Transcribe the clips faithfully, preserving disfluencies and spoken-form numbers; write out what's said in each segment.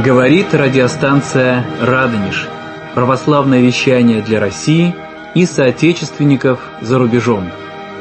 Говорит радиостанция «Радонеж». Православное вещание для России и соотечественников за рубежом.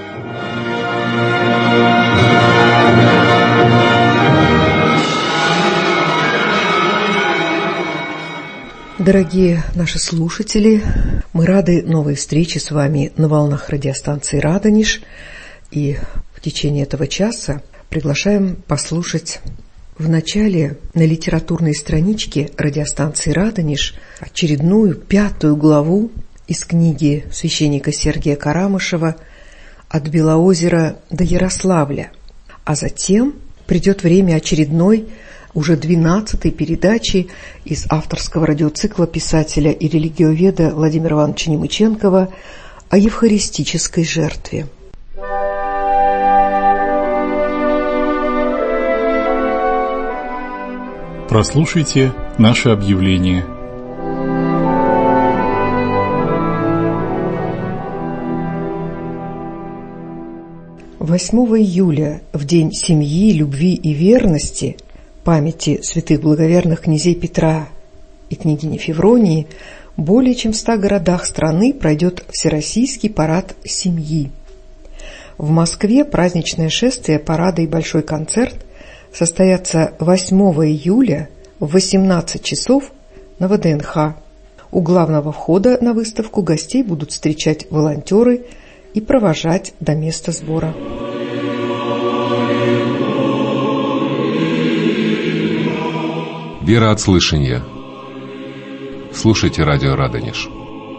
Дорогие наши слушатели, мы рады новой встрече с вами на волнах радиостанции «Радонеж». И в течение этого часа приглашаем послушать в начале на литературной страничке радиостанции «Радонеж» очередную пятую главу из книги священника Сергия Карамышева «От Белоозера до Ярославля». А затем придет время очередной, уже двенадцатой передачи из авторского радиоцикла писателя и религиоведа Владимира Ивановича Немыченкова о евхаристической жертве. Прослушайте наше объявление. восьмого июля, в день семьи, любви и верности, памяти святых благоверных князей Петра и княгини Февронии, более чем в ста городах страны пройдет Всероссийский парад семьи. В Москве праздничное шествие, парады и большой концерт состоятся восьмого июля в восемнадцать часов на вэ дэ эн ха. У главного входа на выставку гостей будут встречать волонтеры и провожать до места сбора. Вера от слышания. Слушайте радио «Радонеж».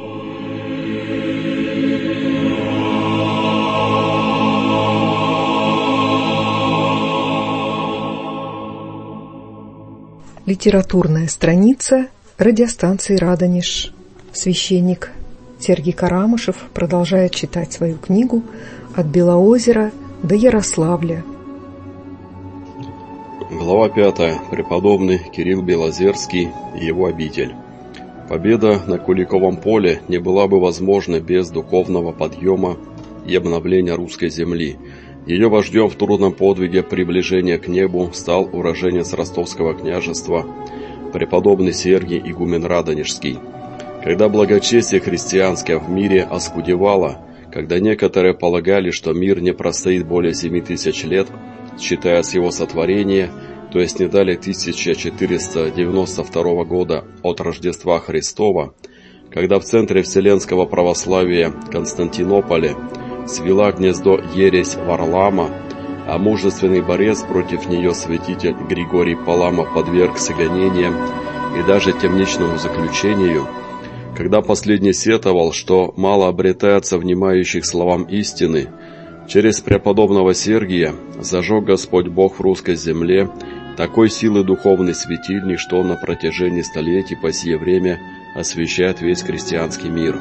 Литературная страница радиостанции «Радонеж». Священник Сергий Карамышев продолжает читать свою книгу «От Белоозера до Ярославля». Глава пятая. Преподобный Кирилл Белозерский и его обитель. Победа на Куликовом поле не была бы возможна без духовного подъема и обновления русской земли. Ее вождем в трудном подвиге приближения к небу стал уроженец Ростовского княжества, преподобный Сергий игумен Радонежский. Когда благочестие христианское в мире оскудевало, когда некоторые полагали, что мир не простоит более семи тысяч лет, считая с его сотворения, то есть не далее тысяча четыреста девяносто второго года от Рождества Христова, когда в центре вселенского православия Константинополе свела гнездо ересь Варлаама, а мужественный борец против нее святитель Григорий Палама подвергся гонениям и даже темничному заключению, когда последний сетовал, что мало обретается внимающих словам истины, через преподобного Сергия зажег Господь Бог в русской земле такой силы духовный светильник, что он на протяжении столетий по сие время освещает весь христианский мир.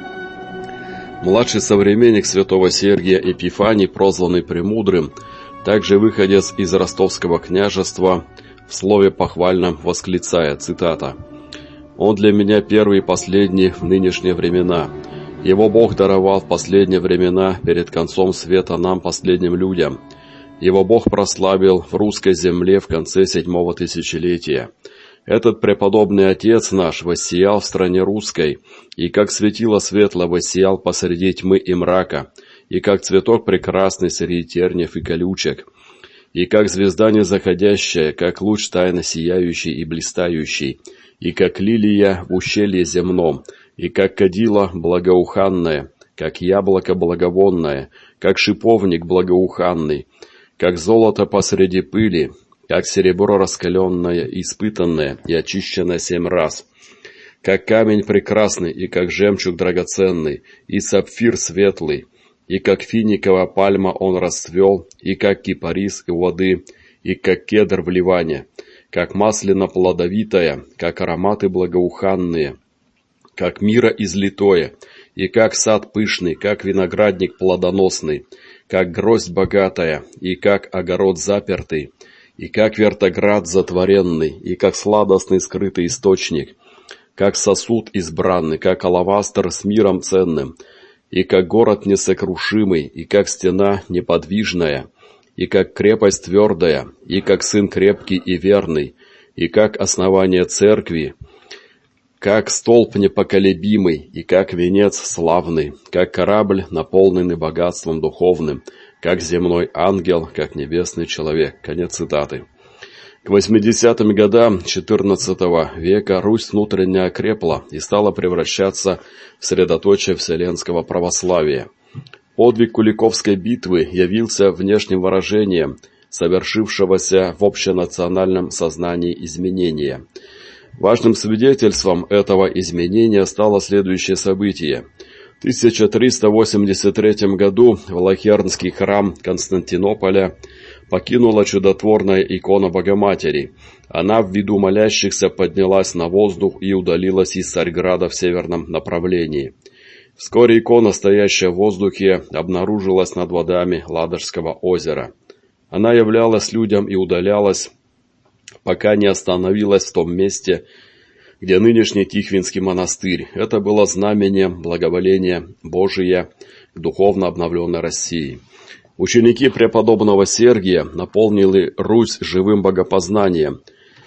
Младший современник святого Сергия Эпифаний, прозванный Премудрым, также выходец из Ростовского княжества, в слове похвальном восклицая, цитата: «Он для меня первый и последний в нынешние времена. Его Бог даровал в последние времена перед концом света нам, последним людям. Его Бог прославил в русской земле в конце седьмого тысячелетия. Этот преподобный Отец наш воссиял в стране русской, и как светило светло воссиял посреди тьмы и мрака, и как цветок прекрасный среди тернев и колючек, и как звезда незаходящая, как луч тайно сияющий и блистающий, и как лилия в ущелье земном, и как кадила благоуханное, как яблоко благовонное, как шиповник благоуханный, как золото посреди пыли, как серебро раскаленное, испытанное и очищенное семь раз, как камень прекрасный и как жемчуг драгоценный, и сапфир светлый, и как финиковая пальма он расцвел, и как кипарис у воды, и как кедр в Ливане, как маслина плодовитая, как ароматы благоуханные, как мира излитое, и как сад пышный, как виноградник плодоносный, как гроздь богатая, и как огород запертый, и как вертоград затворенный, и как сладостный скрытый источник, как сосуд избранный, как алавастр с миром ценным, и как город несокрушимый, и как стена неподвижная, и как крепость твердая, и как сын крепкий и верный, и как основание церкви, как столб непоколебимый и как венец славный, как корабль, наполненный богатством духовным, как земной ангел, как небесный человек». Конец цитаты. К восьмидесятым годам четырнадцатого века Русь внутренне окрепла и стала превращаться в средоточие вселенского православия. Подвиг Куликовской битвы явился внешним выражением совершившегося в общенациональном сознании изменения. Важным свидетельством этого изменения стало следующее событие. В тысяча триста восемьдесят третьем году Влахернский храм Константинополя покинула чудотворная икона Богоматери. Она в виду молящихся поднялась на воздух и удалилась из Царьграда в северном направлении. Вскоре икона, стоящая в воздухе, обнаружилась над водами Ладожского озера. Она являлась людям и удалялась, пока не остановилась в том месте, где нынешний Тихвинский монастырь. Это было знамением благоволения Божия к духовно обновленной России. Ученики преподобного Сергия наполнили Русь живым богопознанием.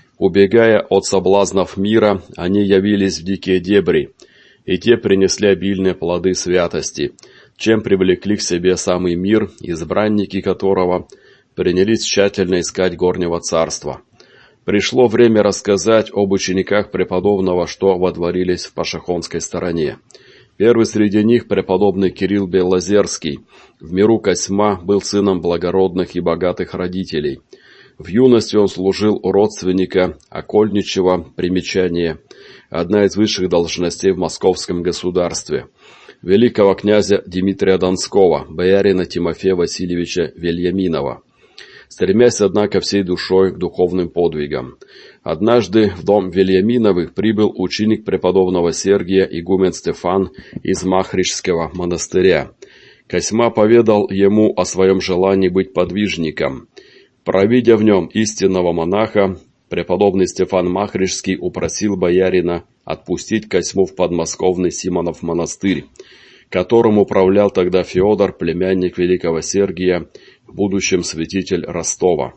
Убегая от соблазнов мира, они явились в дикие дебри, и те принесли обильные плоды святости, чем привлекли к себе самый мир, избранники которого принялись тщательно искать горнего царства. Пришло время рассказать об учениках преподобного, что водворились в пашихонской стороне. Первый среди них, преподобный Кирилл Белозерский, в миру Косьма был сыном благородных и богатых родителей. В юности он служил у родственника окольничего, примечание, одна из высших должностей в московском государстве, великого князя Дмитрия Донского, боярина Тимофея Васильевича Вельяминова, стремясь, однако, всей душой к духовным подвигам. Однажды в дом Вельяминовых прибыл ученик преподобного Сергия игумен Стефан из Махричского монастыря. Косьма поведал ему о своем желании быть подвижником. Провидя в нем истинного монаха, преподобный Стефан Махричский упросил боярина отпустить Косьму в подмосковный Симонов монастырь, которым управлял тогда Феодор, племянник великого Сергия, в будущем святитель Ростова.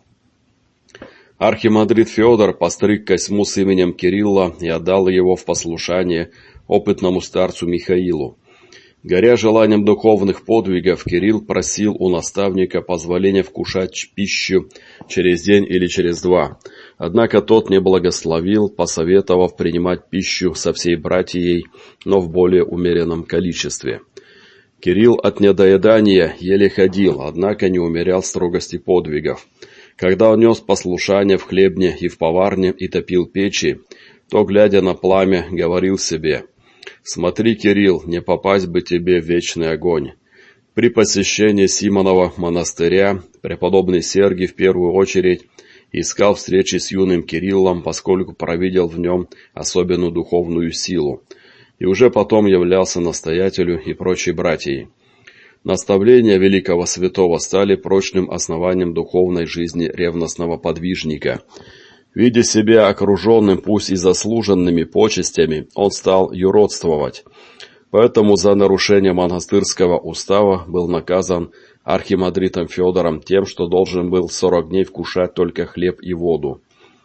Архимандрит Феодор постриг Косьму с именем Кирилла и отдал его в послушание опытному старцу Михаилу. Горя желанием духовных подвигов, Кирилл просил у наставника позволения вкушать пищу через день или через два. Однако тот не благословил, посоветовав принимать пищу со всей братией, но в более умеренном количестве. Кирилл от недоедания еле ходил, однако не умерял строгости подвигов. Когда он нес послушание в хлебне и в поварне и топил печи, то, глядя на пламя, говорил себе: «Смотри, Кирилл, не попасть бы тебе в вечный огонь». При посещении Симонова монастыря преподобный Сергий в первую очередь искал встречи с юным Кириллом, поскольку провидел в нем особенную духовную силу, и уже потом являлся настоятелю и прочей братьей. Наставления великого святого стали прочным основанием духовной жизни ревностного подвижника. Видя себя окруженным, пусть и заслуженными почестями, он стал юродствовать. Поэтому за нарушение монастырского устава был наказан архимандритом Феодором тем, что должен был сорок дней вкушать только хлеб и воду.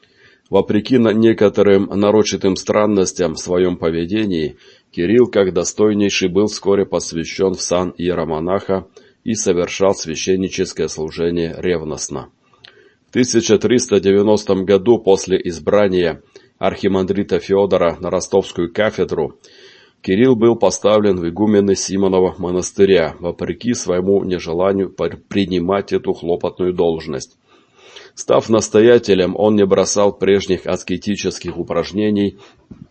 Вопреки некоторым нарочитым странностям в своем поведении, Кирилл, как достойнейший, был вскоре посвящен в сан иеромонаха и совершал священническое служение ревностно. В тысяча триста девяностом году после избрания архимандрита Феодора на ростовскую кафедру Кирилл был поставлен в игумены Симонова монастыря, вопреки своему нежеланию принимать эту хлопотную должность. Став настоятелем, он не бросал прежних аскетических упражнений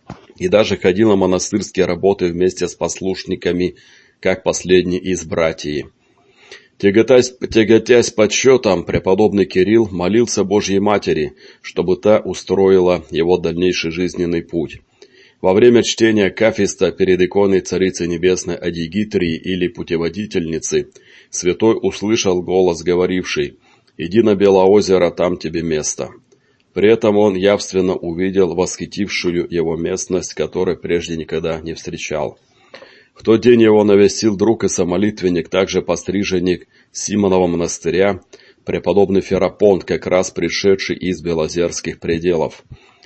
и даже ходил на монастырские работы вместе с послушниками, как последний из братьев. Тяготясь, тяготясь подсчетом, преподобный Кирилл молился Божьей Матери, чтобы та устроила его дальнейший жизненный путь. Во время чтения кафиста перед иконой Царицы Небесной Адигитрии или Путеводительницы святой услышал голос, говоривший: «Иди на Белоозеро, там тебе место». При этом он явственно увидел восхитившую его местность, которой прежде никогда не встречал. В тот день его навестил друг и самолитвенник, также постриженник Симонова монастыря, преподобный Ферапонт, как раз пришедший из Белозерских пределов.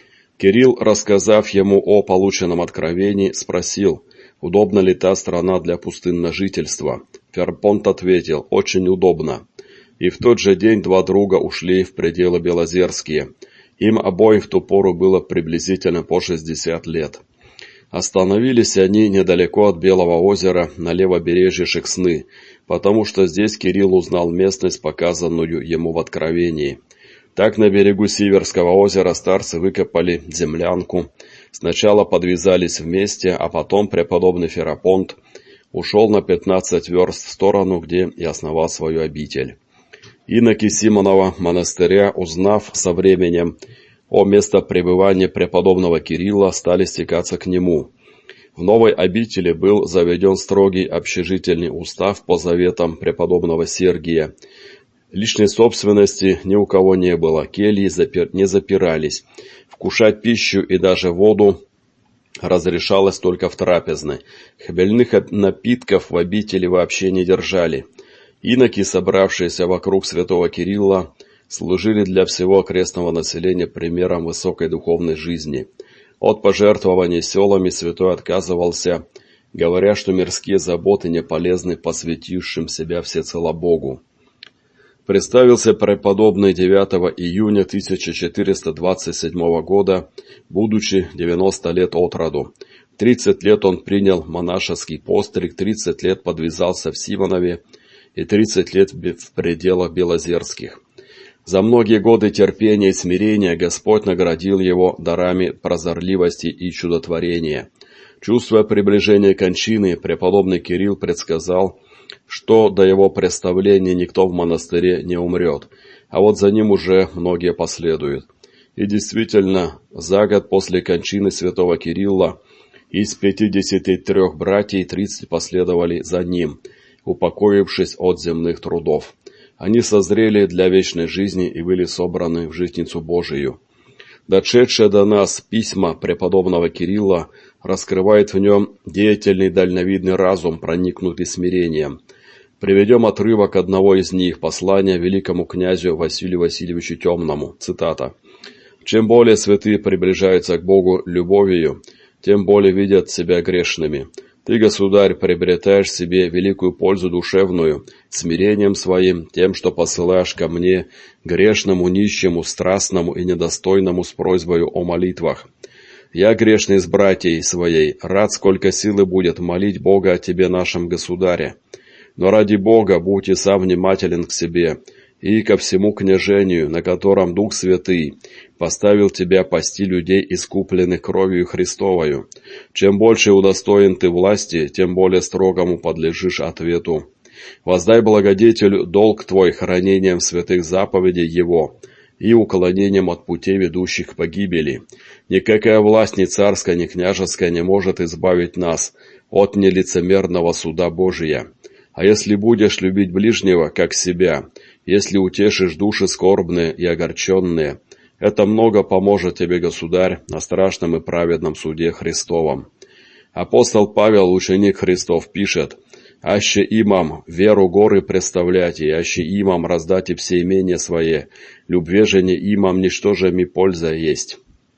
Кирилл, рассказав ему о полученном откровении, спросил, удобна ли та страна для пустынножительства. Ферапонт ответил, очень удобно. И в тот же день два друга ушли в пределы Белозерские. Им обоим в ту пору было приблизительно по шестьдесят лет. Остановились они недалеко от Белого озера на левобережье Шексны, потому что здесь Кирилл узнал местность, показанную ему в откровении. Так на берегу Сиверского озера старцы выкопали землянку. Сначала подвязались вместе, а потом преподобный Ферапонт ушел на пятнадцать верст в сторону, где и основал свою обитель. Иноки Симонова монастыря, узнав со временем о местопребывании преподобного Кирилла, стали стекаться к нему. В новой обители был заведен строгий общежительный устав по заветам преподобного Сергия. Личной собственности ни у кого не было, кельи запир... не запирались. Вкушать пищу и даже воду разрешалось только в трапезной. Хмельных напитков в обители вообще не держали. Иноки, собравшиеся вокруг святого Кирилла, служили для всего окрестного населения примером высокой духовной жизни. От пожертвований селами святой отказывался, говоря, что мирские заботы не полезны посвятившим себя всецело Богу. Представился преподобный девятого июня тысяча четыреста двадцать седьмого года, будучи девяноста лет от роду. тридцать лет он принял монашеский постриг, тридцать лет подвязался в Симонове и тридцать лет в пределах Белозерских. За многие годы терпения и смирения Господь наградил его дарами прозорливости и чудотворения. Чувствуя приближение кончины, преподобный Кирилл предсказал, что до его представления никто в монастыре не умрет, а вот за ним уже многие последуют. И действительно, за год после кончины святого Кирилла из пятидесяти трёх братьев тридцать последовали за ним, упокоившись от земных трудов. Они созрели для вечной жизни и были собраны в житницу Божию. Дошедшее до нас письма преподобного Кирилла раскрывает в нем деятельный дальновидный разум, проникнутый смирением. Приведем отрывок одного из них, послания великому князю Василию Васильевичу Темному. Цитата. «Чем более святые приближаются к Богу любовью, тем более видят себя грешными. Ты, государь, приобретаешь себе великую пользу душевную, смирением своим, тем, что посылаешь ко мне, грешному, нищему, страстному и недостойному с просьбою о молитвах. Я, грешный с братьей своей, рад, сколько силы будет молить Бога о тебе, нашем государе. Но ради Бога будь и сам внимателен к себе и ко всему княжению, на котором Дух Святый поставил тебя пасти людей, искупленных кровью Христовою. Чем больше удостоен ты власти, тем более строгому подлежишь ответу. Воздай благодетелю долг твой хранением святых заповедей его и уклонением от путей, ведущих к погибели. Никакая власть ни царская, ни княжеская не может избавить нас от нелицемерного суда Божия. А если будешь любить ближнего, как себя, если утешишь души скорбные и огорченные, это много поможет тебе, государь, на страшном и праведном суде Христовом». Апостол Павел, ученик Христов, пишет: «Аще имам веру горы представляйте, аще имам раздайте все имения свои, любве же не имам ничто же ми польза есть.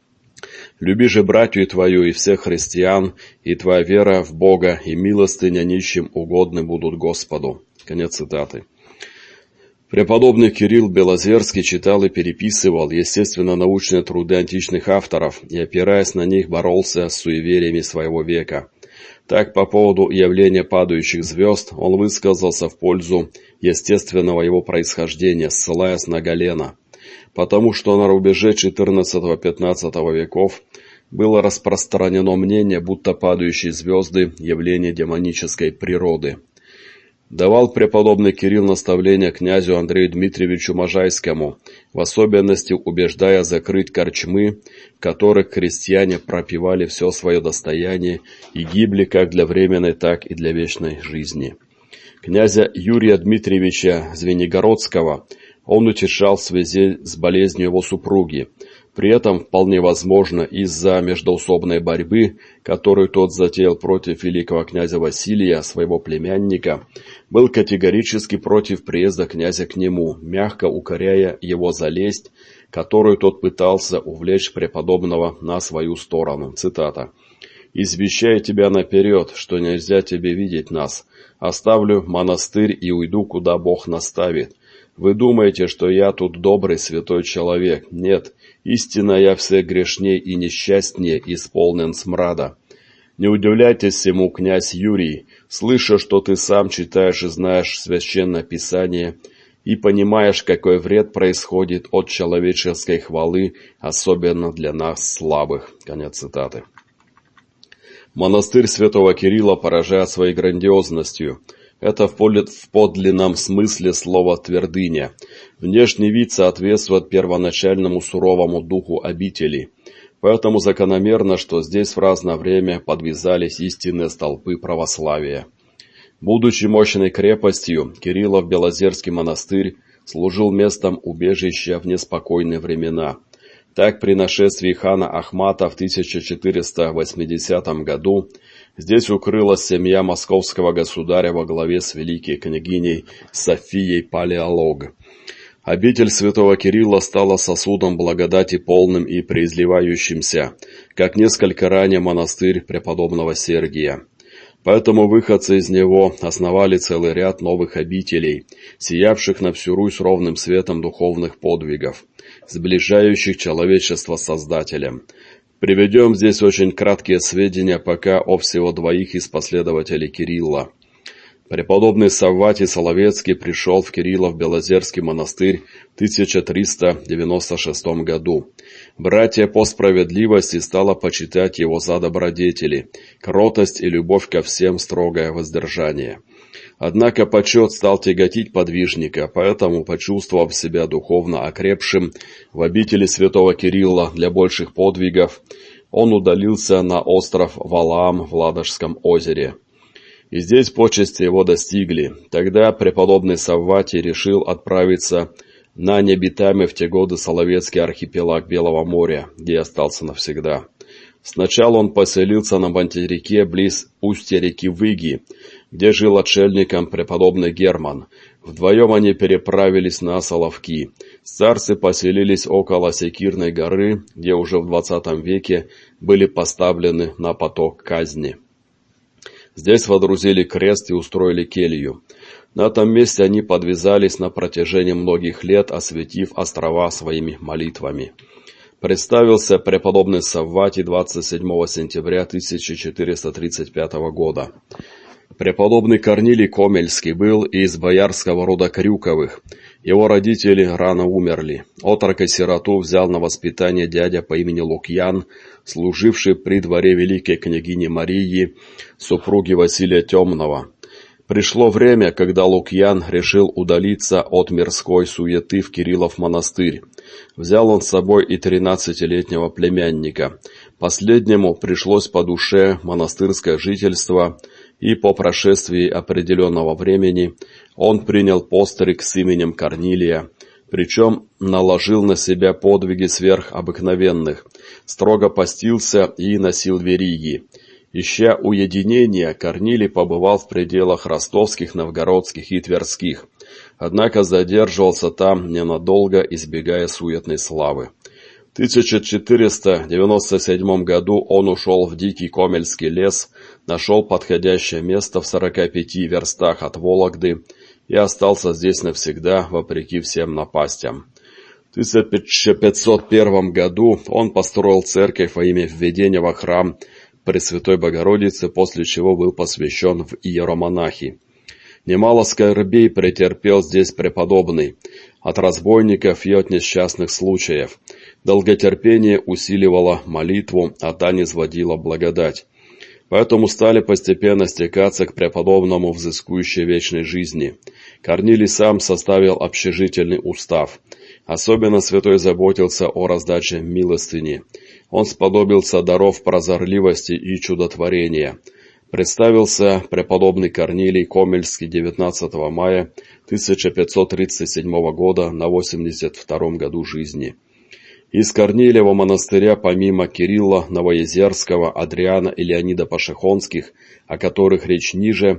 Люби же братью твою и всех христиан, и твоя вера в Бога и милостыня нищим угодны будут Господу». Конец цитаты. Преподобный Кирилл Белозерский читал и переписывал естественно-научные труды античных авторов и, опираясь на них, боролся с суевериями своего века. Так, по поводу явления падающих звезд, он высказался в пользу естественного его происхождения, ссылаясь на Галена, потому что на рубеже четырнадцатого-пятнадцатого веков было распространено мнение, будто падающие звезды – явление демонической природы. Давал преподобный Кирилл наставления князю Андрею Дмитриевичу Можайскому, в особенности убеждая закрыть корчмы, в которых крестьяне пропивали все свое достояние и гибли как для временной, так и для вечной жизни. Князя Юрия Дмитриевича Звенигородского он утешал в связи с болезнью его супруги. При этом, вполне возможно, из-за междоусобной борьбы, которую тот затеял против великого князя Василия, своего племянника, был категорически против приезда князя к нему, мягко укоряя его за лесть, которую тот пытался увлечь преподобного на свою сторону. Цитата. «Извещаю тебя наперед, что нельзя тебе видеть нас. Оставлю монастырь и уйду, куда Бог наставит. Вы думаете, что я тут добрый святой человек? Нет, истинно я все грешней и несчастнее, исполнен смрада. Не удивляйтесь всему, князь Юрий, слыша, что ты сам читаешь и знаешь Священное Писание, и понимаешь, какой вред происходит от человеческой хвалы, особенно для нас слабых». Конец цитаты. Монастырь святого Кирилла поражает своей грандиозностью. Это в подлинном смысле слова «твердыня». Внешний вид соответствует первоначальному суровому духу обители. Поэтому закономерно, что здесь в разное время подвязались истинные столпы православия. Будучи мощной крепостью, Кириллов-Белозерский монастырь служил местом убежища в неспокойные времена. Так, при нашествии хана Ахмата в тысяча четыреста восьмидесятом году здесь укрылась семья московского государя во главе с великой княгиней Софией Палеолог. Обитель святого Кирилла стала сосудом благодати полным и преизливающимся, как несколько ранее монастырь преподобного Сергия. Поэтому выходцы из него основали целый ряд новых обителей, сиявших на всю Русь ровным светом духовных подвигов, сближающих человечество с Создателем. Приведем здесь очень краткие сведения пока о всего двоих из последователей Кирилла. Преподобный Савватий Соловецкий пришел в Кириллов-Белозерский монастырь в тысяча триста девяносто шестом году. Братья по справедливости стало почитать его за добродетели, кротость и любовь ко всем, строгое воздержание. Однако почет стал тяготить подвижника, поэтому, почувствовав себя духовно окрепшим в обители святого Кирилла для больших подвигов, он удалился на остров Валаам в Ладожском озере. И здесь почести его достигли. Тогда преподобный Савватий решил отправиться на необитаемый в те годы Соловецкий архипелаг Белого моря, где остался навсегда. Сначала он поселился на материке близ устья реки Выги, где жил отшельником преподобный Герман. Вдвоем они переправились на Соловки. Старцы поселились около Секирной горы, где уже в двадцатом веке были поставлены на поток казни. Здесь водрузили крест и устроили келью. На этом месте они подвязались на протяжении многих лет, осветив острова своими молитвами. Представился преподобный Савватий двадцать седьмого сентября тысяча четыреста тридцать пятого года. Преподобный Корнилий Комельский был из боярского рода Крюковых. Его родители рано умерли. Отрока-сироту взял на воспитание дядя по имени Лукьян, служивший при дворе великой княгини Марии, супруги Василия Темного. Пришло время, когда Лукьян решил удалиться от мирской суеты в Кириллов монастырь. Взял он с собой и тринадцатилетнего племянника. Последнему пришлось по душе монастырское жительство, и по прошествии определенного времени он принял постриг с именем Корнилия, причем наложил на себя подвиги сверхобыкновенных, строго постился и носил вериги. Ища уединения, Корнилий побывал в пределах ростовских, новгородских и тверских, однако задерживался там ненадолго, избегая суетной славы. В тысяча четыреста девяносто седьмом году он ушел в дикий Комельский лес, нашел подходящее место в сорока пяти верстах от Вологды и остался здесь навсегда, вопреки всем напастям. В тысяча пятьсот первом году он построил церковь во имя введения во храм Пресвятой Богородицы, после чего был посвящен в иеромонахи. Немало скорбей претерпел здесь преподобный, от разбойников и от несчастных случаев. Долготерпение усиливало молитву, а та низводила благодать. Поэтому стали постепенно стекаться к преподобному взыскующей вечной жизни. Корнилий сам составил общежительный устав. Особенно святой заботился о раздаче милостыни. Он сподобился даров прозорливости и чудотворения. Представился преподобный Корнилий Комельский девятнадцатого мая тысяча пятьсот тридцать седьмого года на восемьдесят втором году жизни. Из Корнильева монастыря помимо Кирилла Новоезерского, Адриана и Леонида Пашихонских, о которых речь ниже,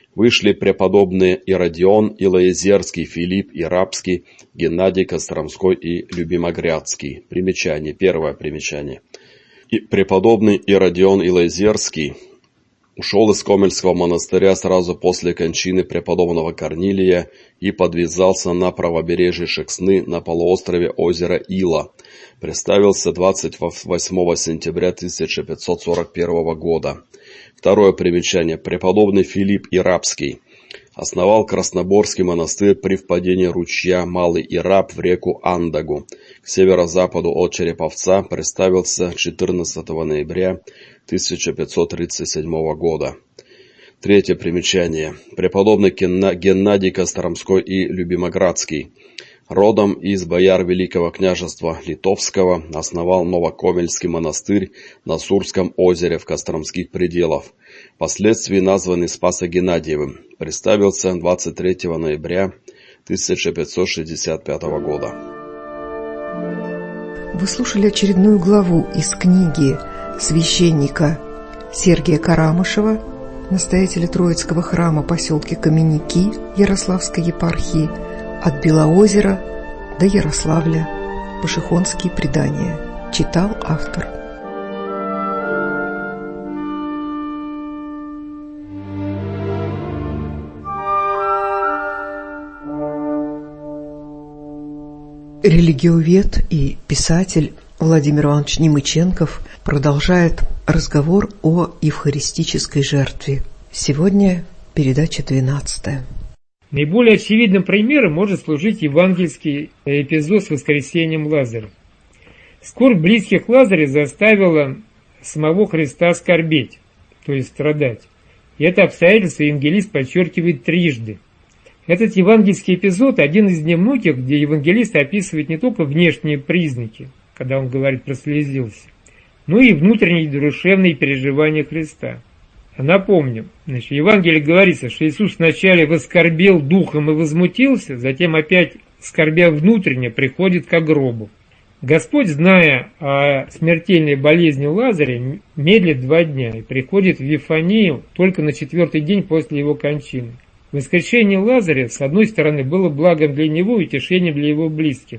Вышли преподобные Иродион Илоезерский, Филипп Ирапский, Геннадий Костромской и Любимогрядский. Примечание. Первое примечание. И преподобный Иродион Илоезерский ушел из Комельского монастыря сразу после кончины преподобного Корнилия и подвязался на правобережье Шексны на полуострове озера Ила. Представился двадцать восьмого сентября тысяча пятьсот сорок первого года. Второе примечание. Преподобный Филипп Ирапский основал Красноборский монастырь при впадении ручья Малый Ирап в реку Андагу к северо-западу от Череповца. Представился четырнадцатого ноября тысяча пятьсот тридцать седьмого года. Третье примечание. Преподобный Геннадий Костромской и Любимоградский, родом из бояр Великого княжества Литовского, основал Новокомельский монастырь на Сурском озере в Костромских пределах, впоследствии названный Спасо-Геннадиевым. Представился двадцать третьего ноября тысяча пятьсот шестьдесят пятого года. Вы слушали очередную главу из книги священника Сергия Карамышева, настоятеля Троицкого храма поселке Каменники Ярославской епархии, «От Белоозера до Ярославля. Пашихонские предания». Читал автор. Религиовед и писатель Владимир Иванович Немыченков продолжает разговор о евхаристической жертве. Сегодня передача двенадцатая. Наиболее очевидным примером может служить евангельский эпизод с воскресением Лазаря. Скорбь близких Лазаря заставила самого Христа скорбеть, то есть страдать. И это обстоятельство евангелист подчеркивает трижды. Этот евангельский эпизод один из немногих, где евангелист описывает не только внешние признаки, когда он говорит «прослезился», но и внутренние душевные переживания Христа. Напомним, значит, в Евангелии говорится, что Иисус вначале воскорбел духом и возмутился, затем опять, скорбя внутренне, приходит к гробу. Господь, зная о смертельной болезни Лазаря, медлит два дня и приходит в Вифанию только на четвертый день после его кончины. Воскрешение Лазаря, с одной стороны, было благом для него и утешением для его близких,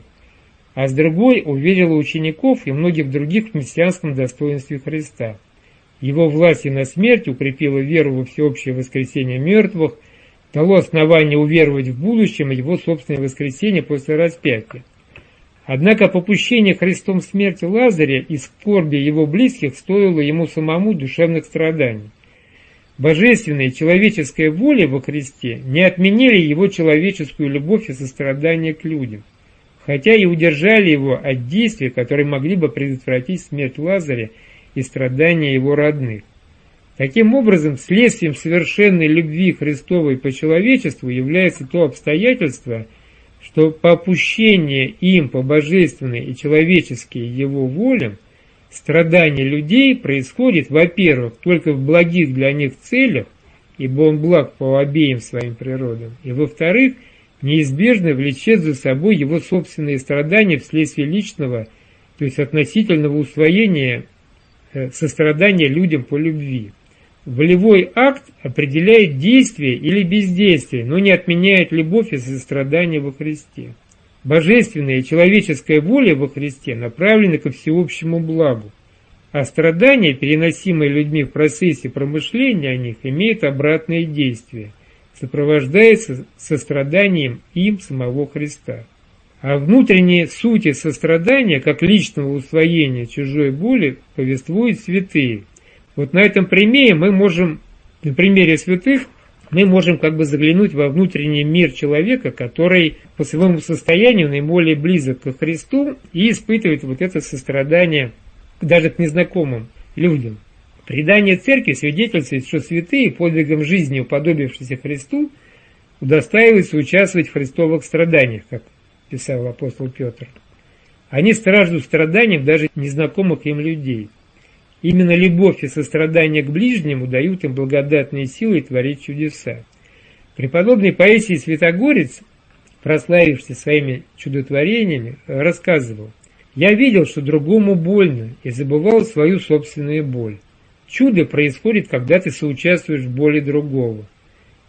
а с другой уверило учеников и многих других в мессианском достоинстве Христа. Его властью на смерть укрепило веру во всеобщее воскресение мертвых, дало основание уверовать в будущем его собственное воскресение после распятия. Однако попущение Христом смерти Лазаря и скорби его близких стоило ему самому душевных страданий. Божественная и человеческая воля во Христе не отменили его человеческую любовь и сострадание к людям, хотя и удержали его от действий, которые могли бы предотвратить смерть Лазаря и страдания его родных. Таким образом, следствием совершенной любви Христовой по человечеству является то обстоятельство, что попущение им по божественной и человеческой его волям, страдания людей происходит, во-первых, только в благих для них целях, ибо он благ по обеим своим природам, и, во-вторых, неизбежно влечет за собой его собственные страдания вследствие личного, то есть относительного усвоения сострадания людям по любви. Волевой акт определяет действие или бездействие, но не отменяет любовь и сострадание во Христе. Божественная и человеческая воля во Христе направлены ко всеобщему благу, а страдания, переносимые людьми в процессе промышления о них, имеют обратное действие, сопровождается состраданием им самого Христа. А внутренние сути сострадания, как личного усвоения чужой боли, повествуют святые. Вот на этом примере мы можем, на примере святых, мы можем как бы заглянуть во внутренний мир человека, который по своему состоянию наиболее близок ко Христу и испытывает вот это сострадание даже к незнакомым людям. Предание церкви свидетельствует, что святые, подвигом жизни уподобившиеся Христу, удостаиваются участвовать в христовых страданиях, как писал апостол Петр. Они страждут страданиям даже незнакомых им людей. Именно любовь и сострадание к ближнему дают им благодатные силы творить чудеса. Преподобный Паисий Святогорец, прославившийся своими чудотворениями, рассказывал: «Я видел, что другому больно, и забывал свою собственную боль. Чудо происходит, когда ты соучаствуешь в боли другого.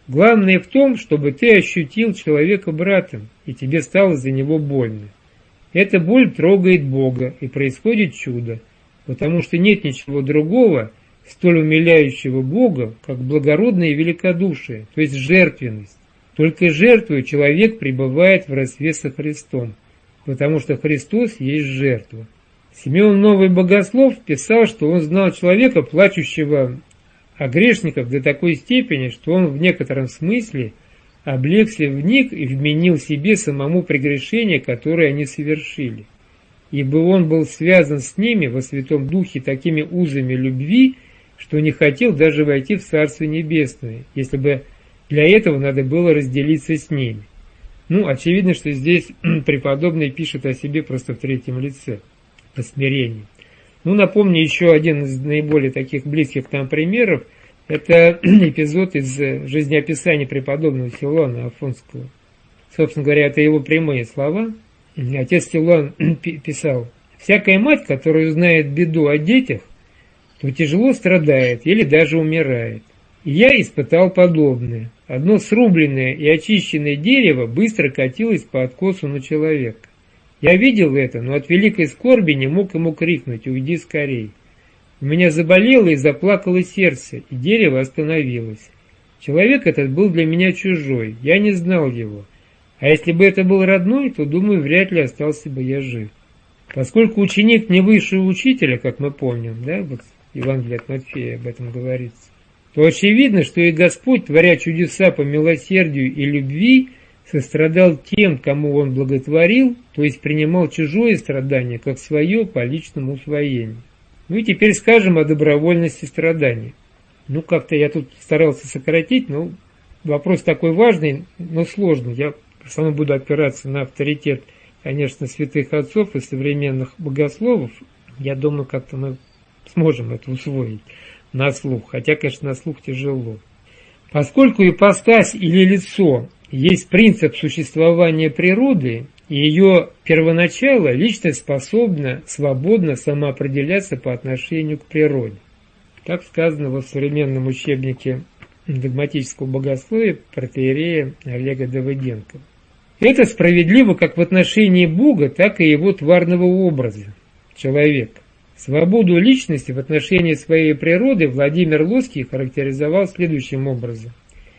Главное в том, чтобы ты ощутил человека братом, и тебе стало за него больно. Эта боль трогает Бога, и происходит чудо, потому что нет ничего другого, столь умиляющего Бога, как благородное великодушие, то есть жертвенность. Только жертвуя человек пребывает в родстве со Христом, потому что Христос есть жертва. Симеон Новый Богослов писал, что он знал человека, плачущего о грешниках до такой степени, что он в некотором смысле облегся в них и вменил себе самому прегрешение, которое они совершили. Ибо он был связан с ними во Святом Духе такими узами любви, что не хотел даже войти в Царство Небесное, если бы для этого надо было разделиться с ними. Ну, очевидно, что здесь преподобный пишет о себе просто в третьем лице, по смирению. Ну, напомню еще один из наиболее таких близких к нам примеров. Это эпизод из жизнеописания преподобного Силуана Афонского. Собственно говоря, это его прямые слова. Отец Силуан писал: «Всякая мать, которая узнает беду о детях, то тяжело страдает или даже умирает. И я испытал подобное. Одно срубленное и очищенное дерево быстро катилось по откосу на человека. Я видел это, но от великой скорби не мог ему крикнуть: уйди скорей. У меня заболело и заплакало сердце, и дерево остановилось. Человек этот был для меня чужой, я не знал его. А если бы это был родной, то, думаю, вряд ли остался бы я жив. Поскольку ученик не выше учителя, как мы помним, да, вот Евангелие от Матфея об этом говорится, то очевидно, что и Господь, творя чудеса по милосердию и любви, сострадал тем, кому Он благотворил, то есть принимал чужое страдание, как свое по личному усвоению. Ну и теперь скажем о добровольности страданий. Ну, как-то я тут старался сократить, но вопрос такой важный, но сложный. Я в основном буду опираться на авторитет, конечно, святых отцов и современных богословов. Я думаю, как-то мы сможем это усвоить на слух, хотя, конечно, на слух тяжело. Поскольку ипостась или лицо есть принцип существования природы, и ее первоначало, личность способна свободно самоопределяться по отношению к природе. Так сказано в современном учебнике догматического богословия протоиерея Олега Давыденко. Это справедливо как в отношении Бога, так и его тварного образа, человека. Свободу личности в отношении своей природы Владимир Лоцкий характеризовал следующим образом.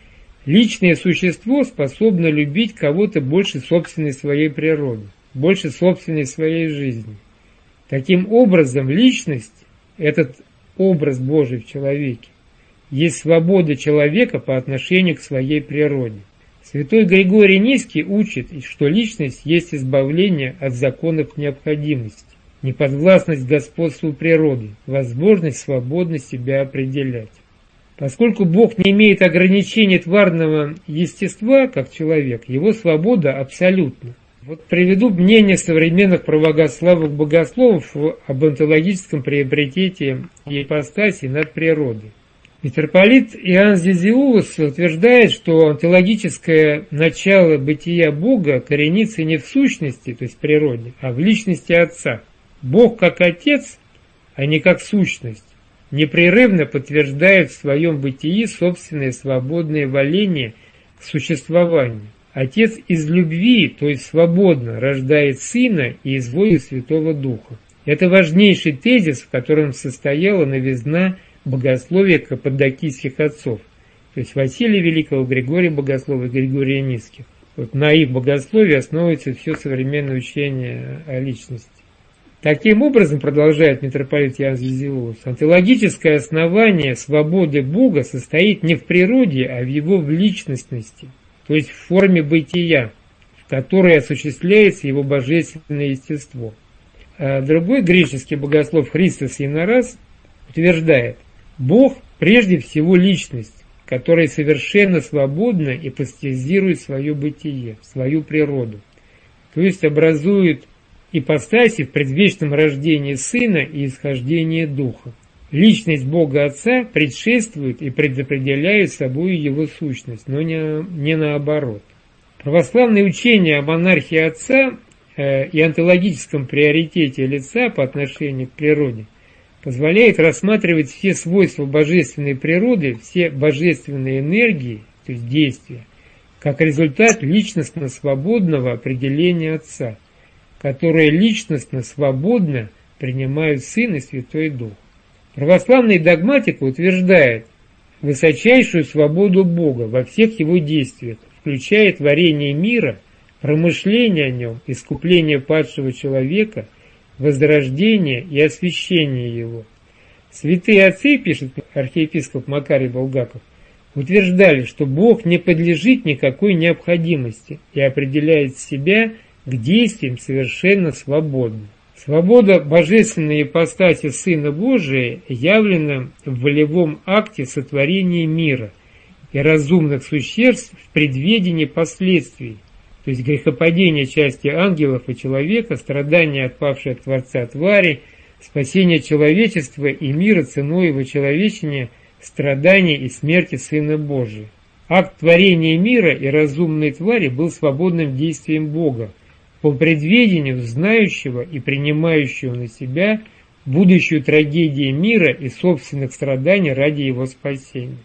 Личное существо способно любить кого-то больше собственной своей природы, больше собственной своей жизни. Таким образом, личность, этот образ Божий в человеке, есть свобода человека по отношению к своей природе. Святой Григорий Низкий учит, что личность есть избавление от законов необходимости, неподвластность господству природы, возможность свободно себя определять. Поскольку Бог не имеет ограничений тварного естества, как человек, его свобода абсолютна. Вот приведу мнение современных православных богословов об онтологическом приоритете ипостаси над природой. Митрополит Иоанн Зизиулос утверждает, что онтологическое начало бытия Бога коренится не в сущности, то есть природе, а в личности Отца. Бог как Отец, а не как сущность, непрерывно подтверждает в своем бытии собственное свободное воление к существованию. Отец из любви, то есть свободно, рождает Сына и изводит Святого Духа. Это важнейший тезис, в котором состояла новизна богословия каппадокийских отцов, то есть Василия Великого, Григория Богослова и Григория Низких. Вот на их богословии основывается все современное учение о личности. Таким образом, продолжает митрополит Иоанн Зизиулос, онтологическое основание свободы Бога состоит не в природе, а в его вличностности, то есть в форме бытия, в которой осуществляется его божественное естество. А другой греческий богослов Христос Янарас утверждает: Бог прежде всего личность, которая совершенно свободна и постизирует свое бытие, свою природу, то есть образует ипостаси в предвечном рождении Сына и исхождении Духа. Личность Бога Отца предшествует и предопределяет собой его сущность, но не, не наоборот. Православное учение о монархии Отца э, и онтологическом приоритете лица по отношению к природе позволяет рассматривать все свойства божественной природы, все божественные энергии, то есть действия, как результат личностно свободного определения Отца, которое личностно свободно принимают Сын и Святой Дух. Православная догматика утверждает высочайшую свободу Бога во всех Его действиях, включая творение мира, промышление о нем, искупление падшего человека, возрождение и освящение его. Святые отцы, пишет архиепископ Макарий Булгаков, утверждали, что Бог не подлежит никакой необходимости и определяет себя к действиям совершенно свободно. Свобода божественной ипостаси Сына Божия явлена в волевом акте сотворения мира и разумных существ в предведении последствий, то есть грехопадения части ангелов и человека, страдания отпавшей от Творца твари, спасение человечества и мира ценой его человечения, страданий и смерти Сына Божия. Акт творения мира и разумной твари был свободным действием Бога, по предведению знающего и принимающего на себя будущую трагедию мира и собственных страданий ради его спасения.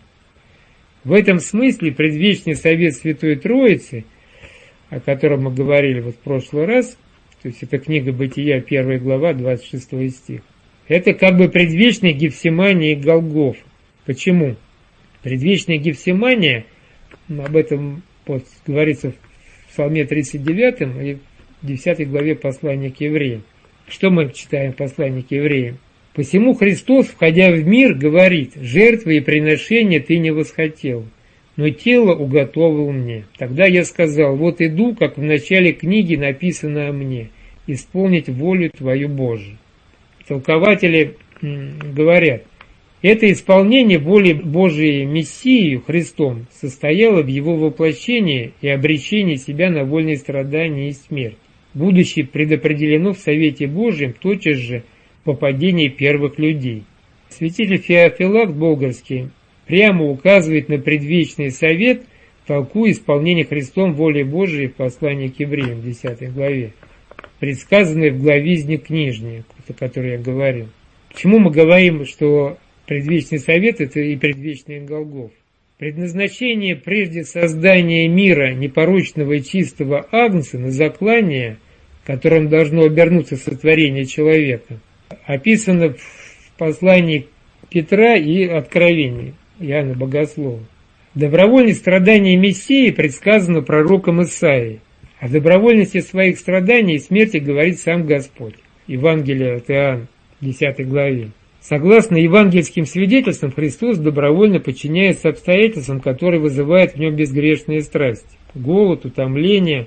В этом смысле предвечный совет Святой Троицы, о котором мы говорили вот в прошлый раз, то есть это книга Бытия, первая глава, двадцать шестой стих, это как бы предвечная Гефсимания и Голгофа. Почему? Предвечная Гефсимания, об этом вот говорится в Псалме тридцать девятом и в десятой главе послания к евреям. Что мы читаем в послании к евреям? «Посему Христос, входя в мир, говорит: жертвы и приношения ты не восхотел, но тело уготовил мне. Тогда я сказал: вот иду, как в начале книги написано о мне, исполнить волю твою Божию». Толкователи м, говорят, это исполнение воли Божией Мессию Христом состояло в его воплощении и обречении себя на вольные страдания и смерть, будучи предопределено в Совете Божьем тотчас же по падении первых людей. Святитель Феофилакт Болгарский прямо указывает на предвечный совет, толкуя исполнение Христом воли Божией в послании к евреям в десятой главе, предсказанной в главизне книжней, о которой я говорил. Почему мы говорим, что предвечный совет – это и предвечный Голгоф? Предназначение прежде создания мира непорочного и чистого агнца на заклание, которым должно обернуться сотворение человека, описано в послании Петра и Откровении Иоанна Богослова. Добровольность страдания Мессии предсказано пророком Исаией. О добровольности своих страданий и смерти говорит сам Господь. Евангелие от Иоанна, десятой главе. Согласно евангельским свидетельствам, Христос добровольно подчиняется обстоятельствам, которые вызывают в нем безгрешные страсти, голод, утомление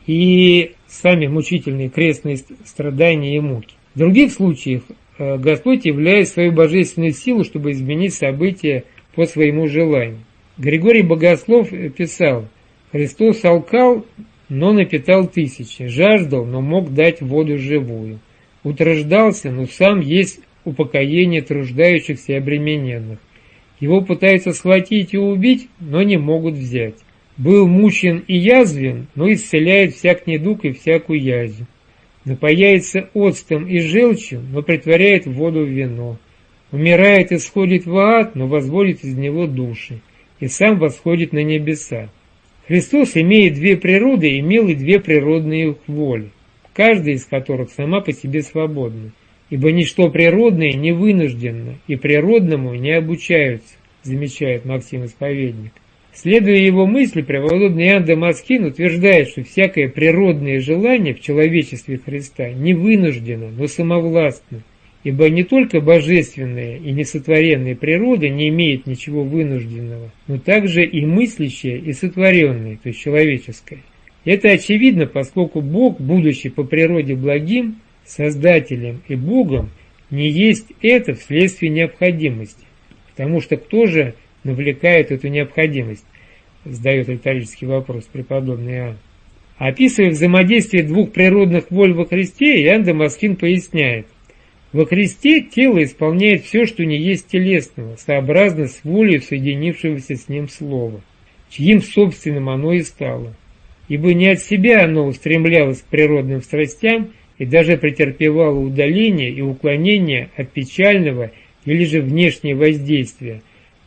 и сами мучительные крестные страдания и муки. В других случаях Господь являет свою божественную силу, чтобы изменить события по своему желанию. Григорий Богослов писал: «Христос алкал, но напитал тысячи, жаждал, но мог дать воду живую, утруждался, но сам есть упокоение труждающихся и обремененных. Его пытаются схватить и убить, но не могут взять. Был мучен и язвен, но исцеляет всяк недуг и всякую язву. Напояется оцтом и желчью, но претворяет воду в вино. Умирает и сходит в ад, но возводит из него души, и сам восходит на небеса». Христос, имея две природы, имел и две природные воли, каждая из которых сама по себе свободна. Ибо ничто природное не вынужденно, и природному не обучаются, замечает Максим Исповедник. Следуя его мысли, преподобный Иоанн Дамаскин утверждает, что всякое природное желание в человечестве Христа не вынуждено, но самовластно, ибо не только божественная и несотворенная природа не имеет ничего вынужденного, но также и мыслящая и сотворенная, то есть человеческая. Это очевидно, поскольку Бог, будучи по природе благим, Создателем и Богом, не есть это вследствие необходимости, потому что кто же навлекает эту необходимость, задает риторический вопрос преподобный Иоанн. Описывая взаимодействие двух природных воль во Христе, Иоанн Дамаскин поясняет: во Христе тело исполняет все, что не есть телесного, сообразно с волей соединившегося с ним слова, чьим собственным оно и стало. Ибо не от себя оно устремлялось к природным страстям и даже претерпевало удаление и уклонение от печального или же внешнего воздействия,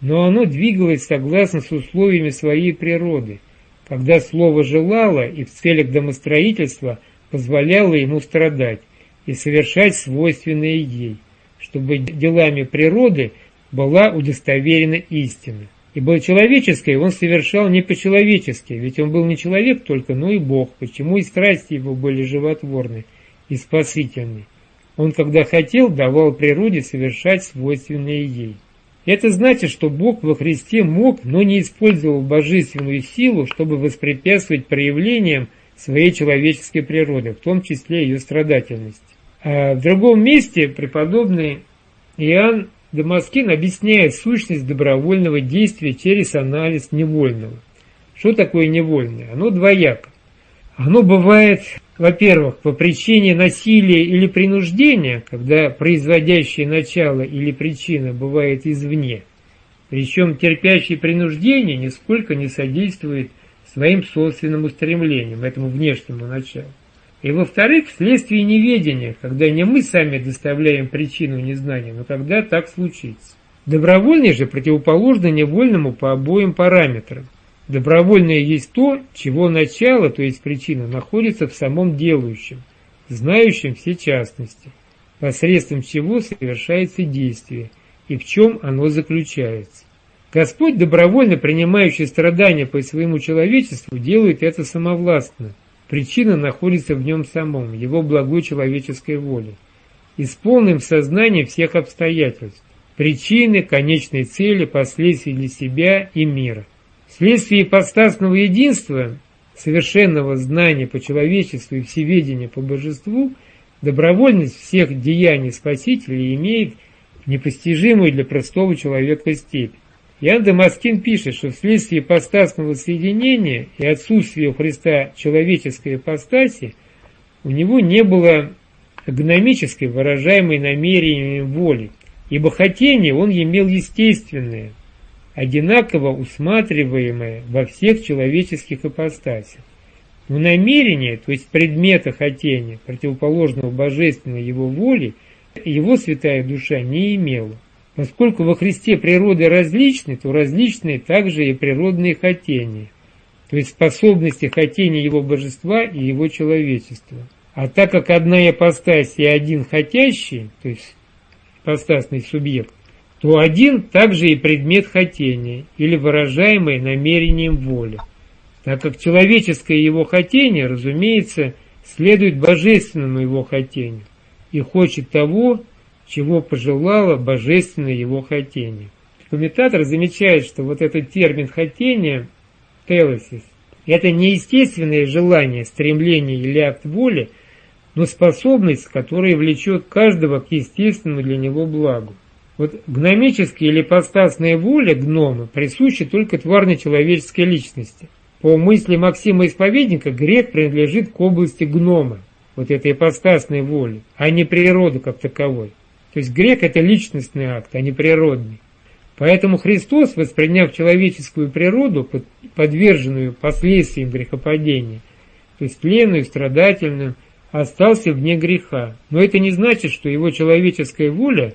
но оно двигалось согласно с условиями своей природы, когда слово желало и в целях домостроительства позволяло ему страдать и совершать свойственное ей, чтобы делами природы была удостоверена истина. Ибо человеческое он совершал не по-человечески, ведь он был не человек только, но и Бог, почему и страсти его были животворны и спасительны. Он, когда хотел, давал природе совершать свойственное ей. Это значит, что Бог во Христе мог, но не использовал божественную силу, чтобы воспрепятствовать проявлениям своей человеческой природы, в том числе ее страдательности. А в другом месте преподобный Иоанн Дамаскин объясняет сущность добровольного действия через анализ невольного. Что такое невольное? Оно двояко. Оно бывает, во-первых, по причине насилия или принуждения, когда производящее начало или причина бывает извне. Причем терпящий принуждение нисколько не содействует своим собственным устремлениям, этому внешнему началу. И во-вторых, вследствие неведения, когда не мы сами доставляем причину незнания, но когда так случится. Добровольное же противоположно невольному по обоим параметрам. Добровольное есть то, чего начало, то есть причина, находится в самом делающем, знающем все частности, посредством чего совершается действие и в чем оно заключается. Господь, добровольно принимающий страдания по своему человечеству, делает это самовластно. Причина находится в нем самом, его благой человеческой воле, и с полным сознанием всех обстоятельств, причины, конечной цели, последствий для себя и мира. Вследствие ипостасного единства, совершенного знания по человечеству и всеведения по божеству, добровольность всех деяний Спасителя имеет непостижимую для простого человека степень. Иоанн Дамаскин пишет, что вследствие ипостасного соединения и отсутствия у Христа человеческой ипостаси у него не было агномической, выражаемой намерением воли, ибо хотение он имел естественное, одинаково усматриваемое во всех человеческих ипостасях. Но намерение, то есть предмета хотения, противоположного божественной его воле, его святая душа не имела. Поскольку во Христе природы различны, то различны также и природные хотения, то есть способности хотения его божества и его человечества. А так как одна ипостась и один хотящий, то есть ипостасный субъект, то один также и предмет хотения, или выражаемый намерением воли. Так как человеческое его хотение, разумеется, следует божественному его хотению и хочет того, чего пожелало божественное его хотение. Комментатор замечает, что вот этот термин хотение, телесис, это не естественное желание, стремление или акт воли, но способность, которая влечет каждого к естественному для него благу. Вот гномическая или ипостасная воля гнома присуща только тварной человеческой личности. По мысли Максима Исповедника, грех принадлежит к области гнома, вот этой ипостасной воли, а не природы как таковой. То есть грех – это личностный акт, а не природный. Поэтому Христос, восприняв человеческую природу, подверженную последствиям грехопадения, то есть тленную, страдательную, остался вне греха. Но это не значит, что его человеческая воля,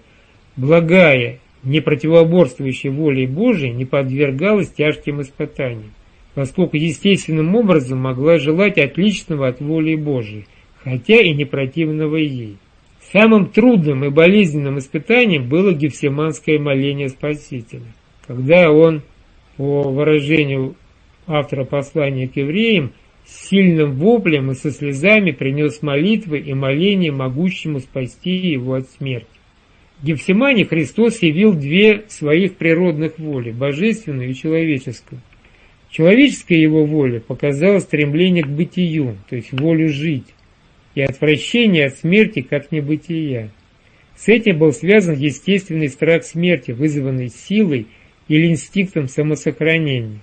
благая, не противоборствующая воле Божией, не подвергалась тяжким испытаниям, поскольку естественным образом могла желать отличного от воли Божией, хотя и не противного ей. Самым трудным и болезненным испытанием было гефсиманское моление Спасителя, когда он, по выражению автора послания к евреям, с сильным воплем и со слезами принес молитвы и моления могущему спасти его от смерти. В Гефсимане Христос явил две своих природных воли, божественную и человеческую. Человеческая его воля показала стремление к бытию, то есть волю жить, и отвращение от смерти как небытия. С этим был связан естественный страх смерти, вызванный силой или инстинктом самосохранения.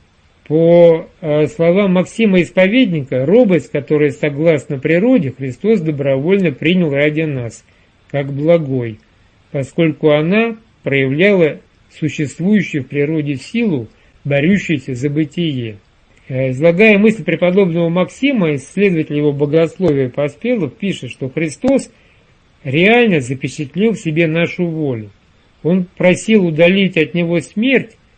По э, словам Максима Исповедника, робость, которая согласна природе, Христос добровольно принял ради нас, как благой, поскольку она проявляла существующую в природе силу, борющуюся за бытие. Излагая мысль преподобного Максима, исследователь его богословия Поспелов пишет, что Христос реально запечатлел в себе нашу волю. Он просил удалить от него смерть,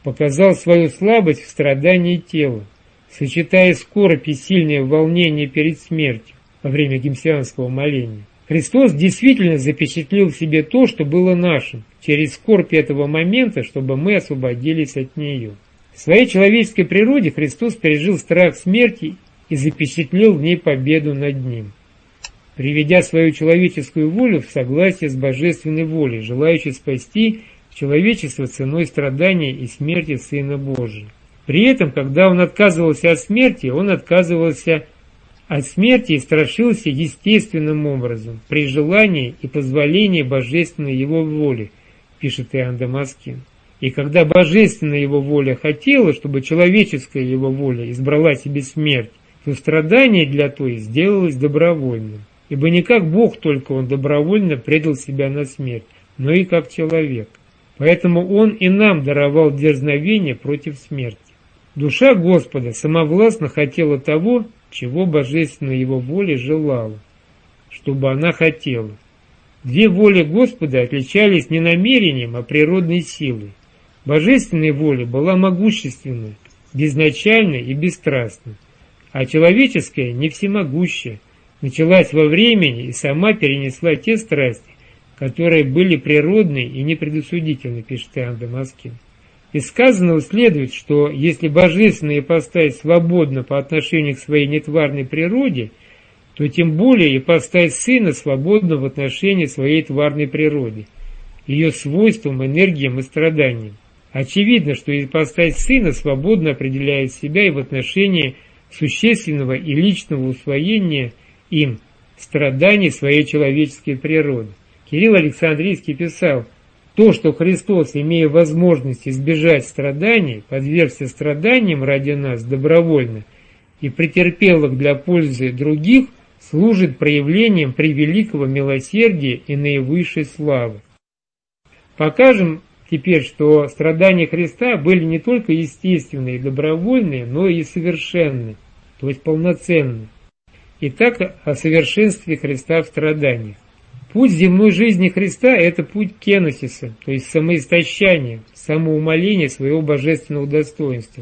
показал свою слабость в страдании тела, сочетая скорбь и сильное волнение перед смертью во время гемсианского моления. Христос действительно запечатлел в себе то, что было нашим, через скорбь этого момента, чтобы мы освободились от нее. В своей человеческой природе Христос пережил страх смерти и запечатлел в ней победу над ним, приведя свою человеческую волю в согласие с божественной волей, желающей спасти человечество ценой страдания и смерти Сына Божия. При этом, когда он отказывался от смерти, он отказывался от смерти и страшился естественным образом, при желании и позволении божественной его воли, пишет Иоанн Дамаскин. И когда божественная его воля хотела, чтобы человеческая его воля избрала себе смерть, то страдание для той сделалось добровольным. Ибо не как Бог только он добровольно предал себя на смерть, но и как человек. Поэтому он и нам даровал дерзновение против смерти. Душа Господа самовластно хотела того, чего божественная его воля желала, чтобы она хотела. Две воли Господа отличались не намерением, а природной силой. Божественная воля была могущественной, безначальной и бесстрастной, а человеческая не всемогущая, началась во времени и сама перенесла те страсти, которые были природны и непредусудительны, пишет Иоанн Дамаскин. Из сказанного следует, что если божественная ипостась свободна по отношению к своей нетварной природе, то тем более ипостась Сына свободна в отношении своей тварной природы, ее свойствам, энергиям и страданиям. Очевидно, что ипостась Сына свободно определяет себя и в отношении существенного и личного усвоения им страданий своей человеческой природы. Кирилл Александрийский писал: то, что Христос, имея возможность избежать страданий, подвергся страданиям ради нас добровольно и претерпел их для пользы других, служит проявлением превеликого милосердия и наивысшей славы. Покажем теперь, что страдания Христа были не только естественные и добровольные, но и совершенные, то есть полноценные. Итак, о совершенстве Христа в страданиях. Путь земной жизни Христа – это путь кеносиса, то есть самоистощания, самоумоления своего божественного достоинства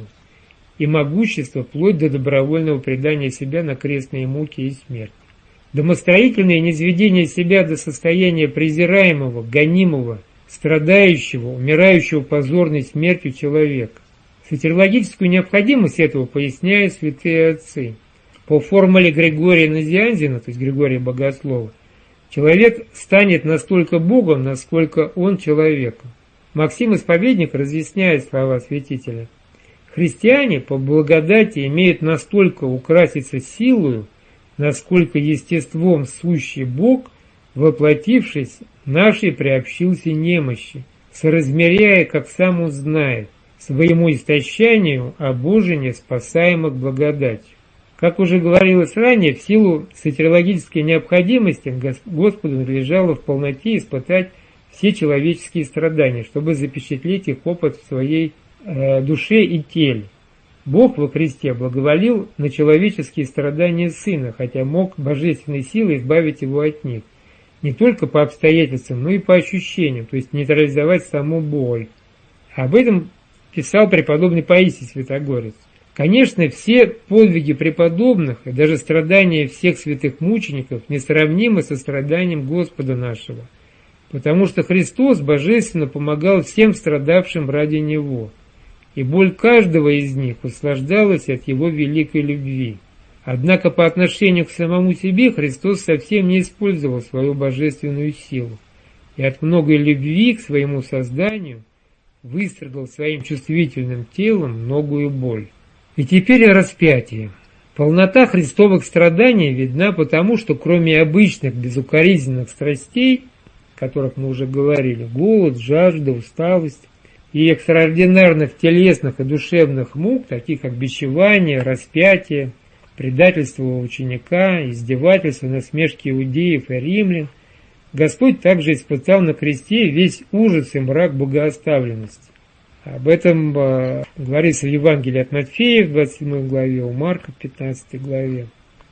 и могущества вплоть до добровольного предания себя на крестные муки и смерть. Домостроительное низведение себя до состояния презираемого, гонимого, страдающего, умирающего позорной смертью человека. Сатириологическую необходимость этого поясняют святые отцы. По формуле Григория Назианзена, то есть Григория Богослова, человек станет настолько Богом, насколько он человеком. Максим Исповедник разъясняет слова святителя. Христиане по благодати имеют настолько украситься силою, насколько естеством сущий Бог, воплотившись, нашей приобщился немощи, соразмеряя, как сам он знает, своему истощанию обожения спасаемых благодатью. Как уже говорилось ранее, в силу сатириологической необходимости Господу надлежало в полноте испытать все человеческие страдания, чтобы запечатлеть их опыт в своей э, душе и теле. Бог во Христе благоволил на человеческие страдания Сына, хотя мог божественной силой избавить его от них, не только по обстоятельствам, но и по ощущениям, то есть нейтрализовать саму боль. Об этом писал преподобный Паисий Святогорец. Конечно, все подвиги преподобных и даже страдания всех святых мучеников несравнимы со страданием Господа нашего, потому что Христос божественно помогал всем страдавшим ради Него, и боль каждого из них услаждалась от Его великой любви. Однако по отношению к самому себе Христос совсем не использовал свою божественную силу, и от многой любви к своему созданию выстрадал своим чувствительным телом многую боль. И теперь о распятии. Полнота христовых страданий видна потому, что кроме обычных безукоризненных страстей, о которых мы уже говорили, голод, жажда, усталость, и экстраординарных телесных и душевных мук, таких как бичевание, распятие, предательство ученика, издевательство, насмешки иудеев и римлян, Господь также испытал на кресте весь ужас и мрак богооставленности. Об этом э, говорится в Евангелии от Матфея в двадцать седьмой главе, у Марка в пятнадцатой главе.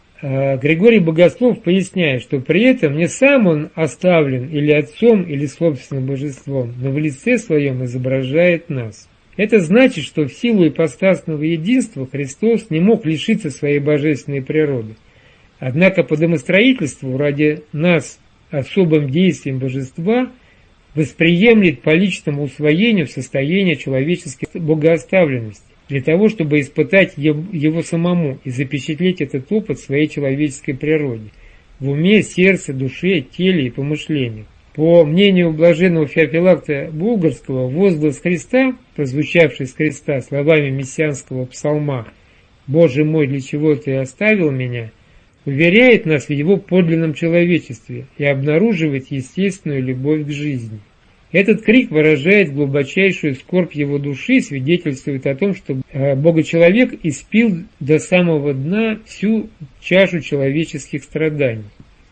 Э, Григорий Богослов поясняет, что при этом не сам он оставлен или отцом, или собственным божеством, но в лице своем изображает нас. Это значит, что в силу ипостасного единства Христос не мог лишиться своей божественной природы. Однако по домостроительству ради нас особым действием божества восприемлет по личному усвоению состояние человеческой богооставленности, для того, чтобы испытать его самому и запечатлеть этот опыт в своей человеческой природе, в уме, сердце, душе, теле и помышлениях. По мнению блаженного Феофилакта Булгарского, возглас Христа, прозвучавший с креста словами мессианского псалма «Боже мой, для чего ты оставил меня?», уверяет нас в его подлинном человечестве и обнаруживает естественную любовь к жизни. Этот крик выражает глубочайшую скорбь его души, свидетельствует о том, что Богочеловек испил до самого дна всю чашу человеческих страданий.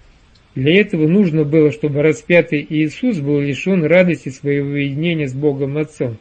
Для этого нужно было, чтобы распятый Иисус был лишен радости своего единения с Богом Отцом,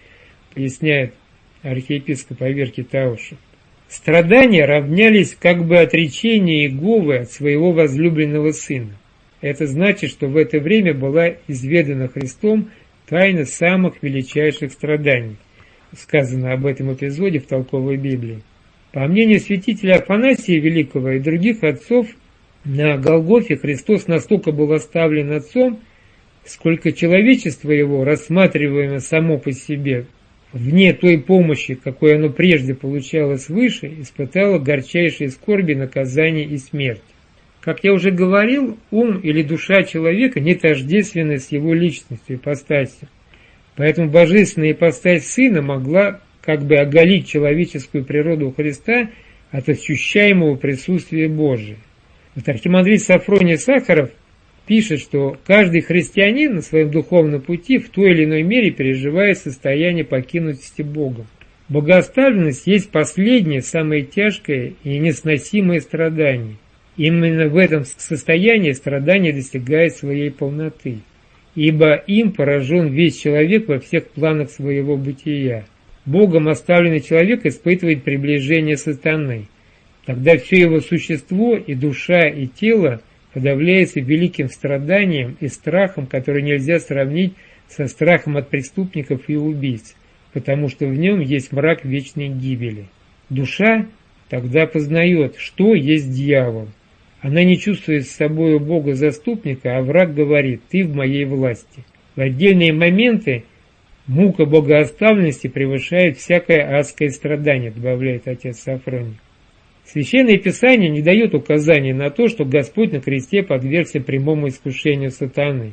поясняет архиепископ Аверкий Таушев. Страдания равнялись как бы отречению Иеговы от своего возлюбленного Сына. Это значит, что в это время была изведана Христом тайна самых величайших страданий. Сказано об этом эпизоде в Толковой Библии. По мнению святителя Афанасия Великого и других отцов, на Голгофе Христос настолько был оставлен Отцом, сколько человечество его, рассматриваемое само по себе, вне той помощи, какой оно прежде получало свыше, испытало горчайшие скорби, наказание и смерть. Как я уже говорил, ум или душа человека не тождественны с его личностью, ипостасью. Поэтому божественная ипостась Сына могла как бы оголить человеческую природу Христа от ощущаемого присутствия Божия. Вот архимандрит Сафроний Сахаров пишет, что каждый христианин на своем духовном пути в той или иной мере переживает состояние покинутости Богом. Богооставленность есть последнее, самое тяжкое и несносимое страдание. Именно в этом состоянии страдание достигает своей полноты, ибо им поражен весь человек во всех планах своего бытия. Богом оставленный человек испытывает приближение сатаны. Тогда все его существо, и душа, и тело подавляется великим страданием и страхом, который нельзя сравнить со страхом от преступников и убийц, потому что в нем есть мрак вечной гибели. Душа тогда познает, что есть дьявол. Она не чувствует с собой Бога-заступника, а враг говорит: «Ты в моей власти». В отдельные моменты мука богооставленности превышает всякое адское страдание, добавляет отец Сафроний. Священное Писание не дает указаний на то, что Господь на кресте подвергся прямому искушению сатаны.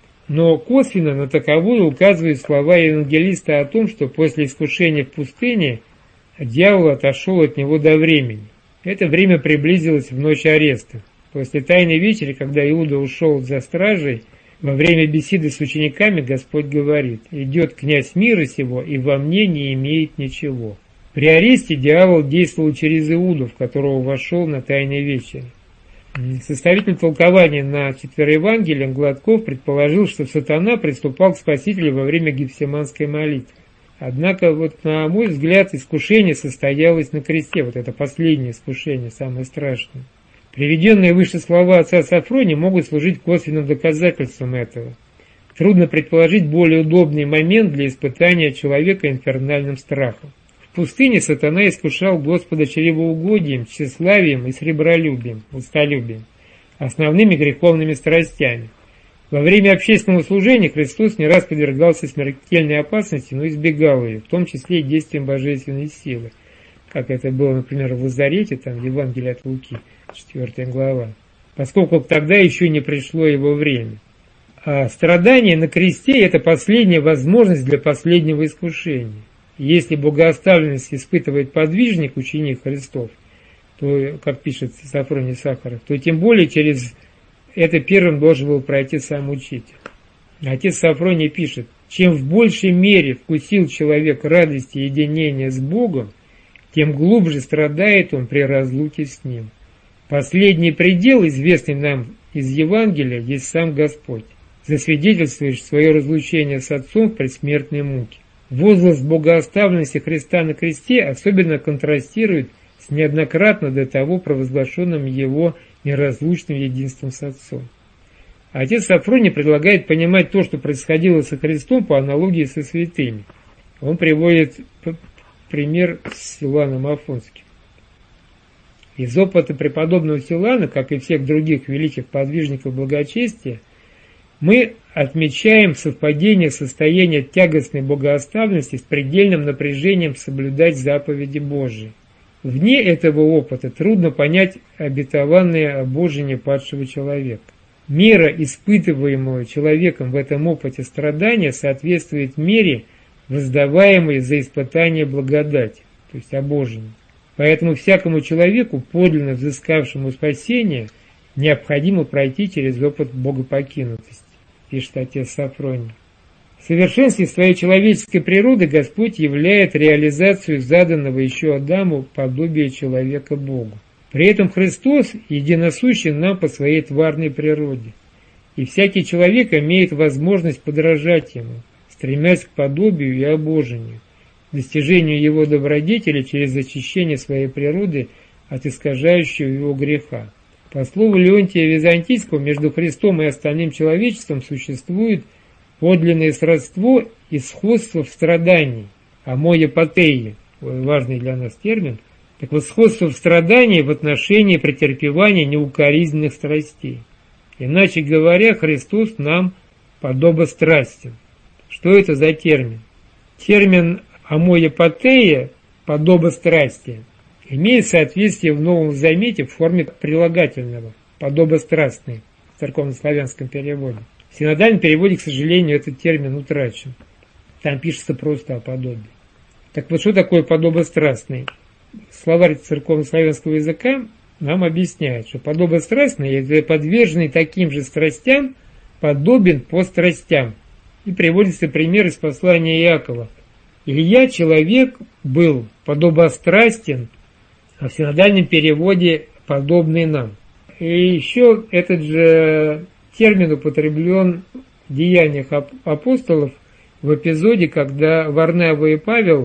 Но косвенно на таковое указывают слова евангелиста о том, что после искушения в пустыне дьявол отошел от него до времени. Это время приблизилось в ночь ареста. После Тайной вечери, когда Иуда ушел за стражей, во время беседы с учениками Господь говорит: «Идет князь мира сего, и во мне не имеет ничего». При аресте дьявол действовал через Иуду, в которого вошел на Тайной вечере. Составитель толкования на Четвероевангелием Гладков предположил, что сатана приступал к Спасителю во время гефсиманской молитвы. Однако, вот на мой взгляд, искушение состоялось на кресте, вот это последнее искушение, самое страшное. Приведенные выше слова отца Сафрония могут служить косвенным доказательством этого. Трудно предположить более удобный момент для испытания человека инфернальным страхом. В пустыне сатана искушал Господа чревоугодием, тщеславием и сребролюбием, устолюбием, основными греховными страстями. Во время общественного служения Христос не раз подвергался смертельной опасности, но избегал ее, в том числе и действием божественной силы, как это было, например, в Лазарете, там, в Евангелии от Луки, четвёртая глава, поскольку тогда еще не пришло его время. А страдание на кресте – это последняя возможность для последнего искушения. Если богооставленность испытывает подвижник, ученик Христов, то, как пишет Сафроний Сахаров, то тем более через это первым должен был пройти сам учитель. Отец Сафроний пишет: чем в большей мере вкусил человек радости единения с Богом, тем глубже страдает он при разлуке с Ним. Последний предел, известный нам из Евангелия, есть сам Господь, засвидетельствующий свое разлучение с Отцом в предсмертной муке. Возглас богооставленности Христа на кресте особенно контрастирует с неоднократно до того провозглашенным его неразлучным единством с Отцом. Отец Сафроний предлагает понимать то, что происходило со Христом, по аналогии со святыми. Он приводит пример с Силуаном Афонским. Из опыта преподобного Силуана, как и всех других великих подвижников благочестия, мы отмечаем совпадение состояния тягостной богооставленности с предельным напряжением соблюдать заповеди Божии. Вне этого опыта трудно понять обетованное обожение падшего человека. Мера, испытываемого человеком в этом опыте страдания, соответствует мере, воздаваемой за испытание благодати, то есть обожения. Поэтому всякому человеку, подлинно взыскавшему спасение, необходимо пройти через опыт богопокинутости, пишет отец Сафроний. В совершенстве своей человеческой природы Господь являет реализацию заданного еще Адаму подобия человека Богу. При этом Христос единосущен нам по своей тварной природе, и всякий человек имеет возможность подражать Ему, стремясь к подобию и обожению, достижению Его добродетели через очищение своей природы от искажающего его греха. По слову Леонтия Византийского, между Христом и остальным человечеством существует подлинное сродство и сходство в страдании, амоепатеи, важный для нас термин. Так вот, сходство в страдании в отношении претерпевания неукоризненных страстей. Иначе говоря, Христос нам подобострастен. Что это за термин? Термин амоепатея, подобострастие, имеет соответствие в Новом Завете в форме прилагательного, подобострастный, в церковнославянском переводе. В синодальном переводе, к сожалению, этот термин утрачен. Там пишется просто о подобии. Так вот, что такое подобострастный? Словарь церковнославянского языка нам объясняет, что подобострастный, это подверженный таким же страстям, подобен по страстям. И приводится пример из послания Иакова. Илья, человек, был подобострастен, а в синодальном переводе подобный нам. И еще этот же термин употреблен в Деяниях апостолов в эпизоде, когда Варнава и Павел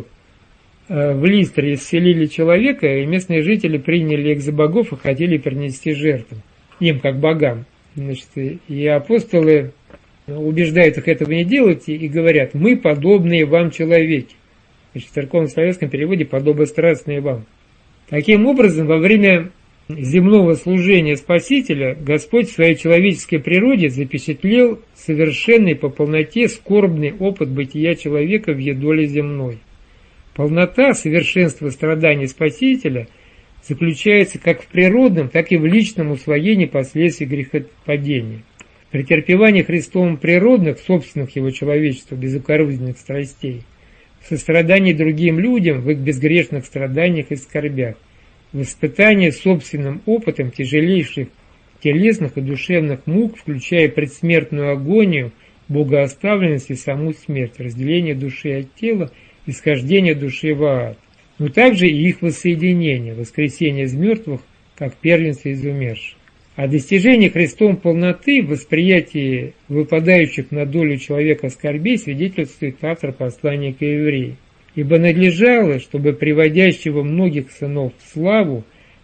в Листре исцелили человека, и местные жители приняли их за богов и хотели принести жертву им, как богам. Значит, и апостолы убеждают их этого не делать и говорят: мы подобные вам человеки. Значит, в церковно-славянском переводе подобострастные вам. Таким образом, во время земного служения Спасителя Господь в своей человеческой природе запечатлел совершенный по полноте скорбный опыт бытия человека в едоле земной. Полнота, совершенство страданий Спасителя заключается как в природном, так и в личном усвоении последствий грехопадения. Претерпевание Христовым природных, собственных его человечества, безукоризненных страстей, в сострадании другим людям, в их безгрешных страданиях и скорбях, в испытании собственным опытом тяжелейших телесных и душевных мук, включая предсмертную агонию, богооставленность и саму смерть, разделение души от тела, исхождение души в ад, но также и их воссоединение, воскресение из мертвых, как первенство из умерших. О достижении Христом полноты в восприятии выпадающих на долю человека скорбей свидетельствует автор послания к евреям. Ибо надлежало, чтобы приводящего многих сынов в славу,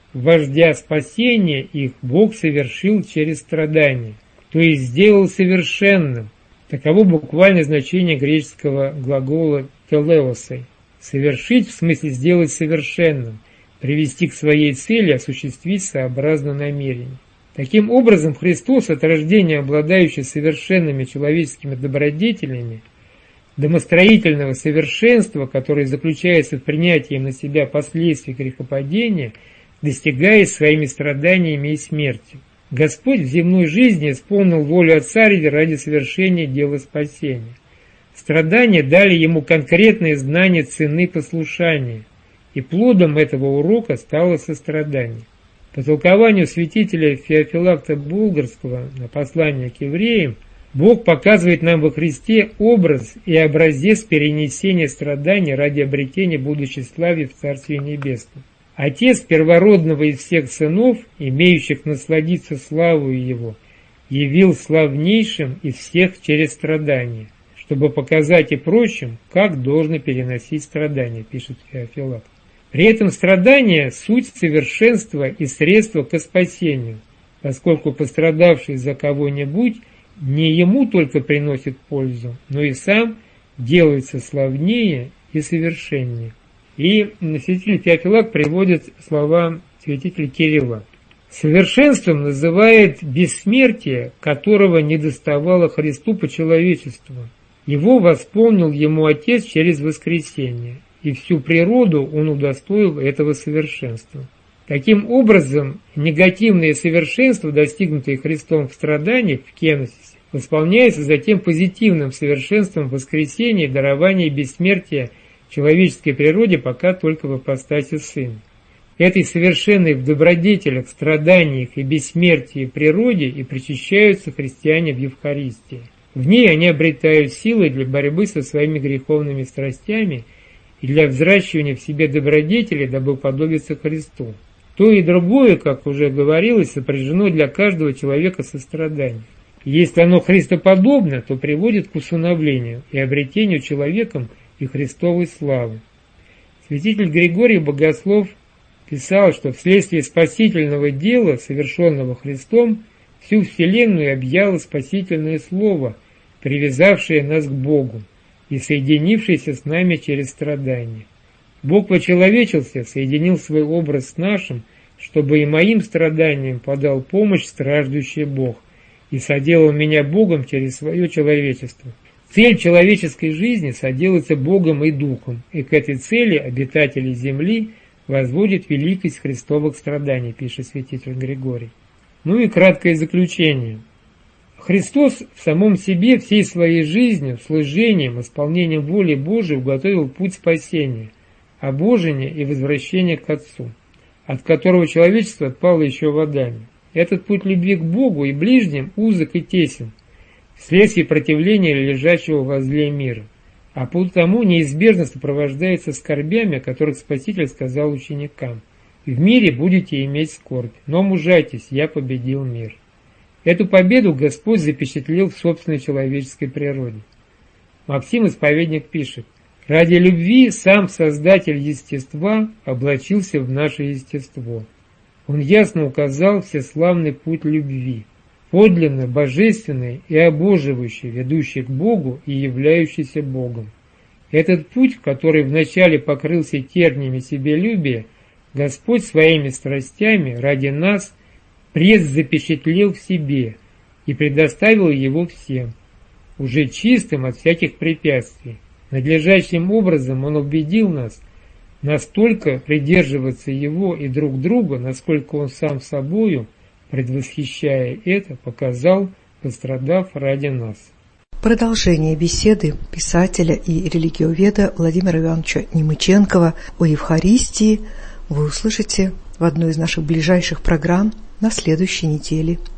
вождя спасения их, Бог совершил через страдания, то есть сделал совершенным. Таково буквальное значение греческого глагола телеосой. Совершить в смысле сделать совершенным, привести к своей цели, осуществить сообразно намерению. Таким образом, Христос от рождения, обладающий совершенными человеческими добродетелями, домостроительного совершенства, которое заключается в принятии на себя последствий грехопадения, достигает своими страданиями и смертью. Господь в земной жизни исполнил волю Отца ради совершения дела спасения. Страдания дали ему конкретное знание цены послушания, и плодом этого урока стало сострадание. По толкованию святителя Феофилакта Булгарского на послание к евреям, Бог показывает нам во Христе образ и образец перенесения страданий ради обретения будущей славы в Царстве Небесном. Отец первородного из всех сынов, имеющих насладиться славою Его, явил славнейшим из всех через страдания, чтобы показать и прочим, как должно переносить страдания, пишет Феофилакт. При этом страдания – суть совершенства и средства к спасению, поскольку пострадавший за кого-нибудь не ему только приносит пользу, но и сам делается славнее и совершеннее. И святитель Феофилак приводит слова святителя Кирилла. Совершенством называет бессмертие, которого недоставало Христу по человечеству. Его восполнил ему Отец через воскресение, и всю природу он удостоил этого совершенства. Таким образом, негативное совершенство, достигнутое Христом в страданиях в кеносисе, восполняется затем позитивным совершенством воскресения и дарования бессмертия человеческой природе пока только в ипостаси Сына. Этой совершенной в добродетелях, страданиях и бессмертии природе и причащаются христиане в Евхаристии. В ней они обретают силы для борьбы со своими греховными страстями и для взращивания в себе добродетели, дабы уподобиться Христу. То и другое, как уже говорилось, сопряжено для каждого человека состраданием. Если оно христоподобно, то приводит к усыновлению и обретению человеком и Христовой славы. Святитель Григорий Богослов писал, что вследствие спасительного дела, совершенного Христом, всю вселенную объяло спасительное слово, привязавшее нас к Богу и соединившееся с нами через страдания. Бог почеловечился, соединил свой образ с нашим, чтобы и моим страданиям подал помощь страждущий Бог, и соделал меня Богом через свое человечество. Цель человеческой жизни соделается Богом и Духом, и к этой цели обитатели земли возводят великость христовых страданий, пишет святитель Григорий. Ну и краткое заключение. Христос в самом себе всей своей жизнью, служением, исполнением воли Божией уготовил путь спасения, обожения и возвращения к Отцу, от которого человечество отпало еще в Адаме. Этот путь любви к Богу и ближним узок и тесен, вследствие противления лежащего возле мира, а потому неизбежно сопровождается скорбями, о которых Спаситель сказал ученикам: «В мире будете иметь скорбь, но мужайтесь, я победил мир». Эту победу Господь запечатлел в собственной человеческой природе. Максим Исповедник пишет: «Ради любви сам Создатель естества облачился в наше естество. Он ясно указал всеславный путь любви, подлинно божественный и обоживающий, ведущий к Богу и являющийся Богом. Этот путь, который вначале покрылся терниями себелюбия, Господь своими страстями ради нас предзапечатлел в себе и предоставил его всем, уже чистым от всяких препятствий. Надлежащим образом Он убедил нас настолько придерживаться Его и друг друга, насколько Он сам собою, предвосхищая это, показал, пострадав ради нас». Продолжение беседы писателя и религиоведа Владимира Ивановича Немыченкова о Евхаристии вы услышите в одной из наших ближайших программ на следующей неделе.